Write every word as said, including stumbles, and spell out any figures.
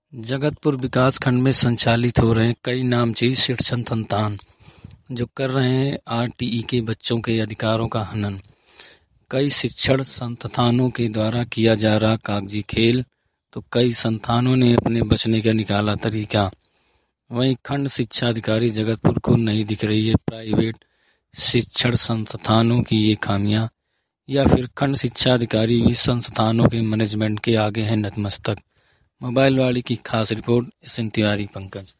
जगतपुर विकास खंड में संचालित हो रहे कई नामचीन शिक्षण संस्थान जो कर रहे हैं आरटीई के बच्चों के अधिकारों का हनन। कई शिक्षण संस्थानों के द्वारा किया जा रहा कागजी खेल तो कई संस्थानों ने अपने बचने का निकाला तरीका। वहीं खंड शिक्षा अधिकारी जगतपुर को नहीं दिख रही है प्राइवेट शिक्षण संस्थानों की ये खामियां, या फिर खंड शिक्षा अधिकारी भी संस्थानों के मैनेजमेंट के आगे हैं नतमस्तक। मोबाइल वाली की खास रिपोर्ट, एस एन तिवारी पंकज।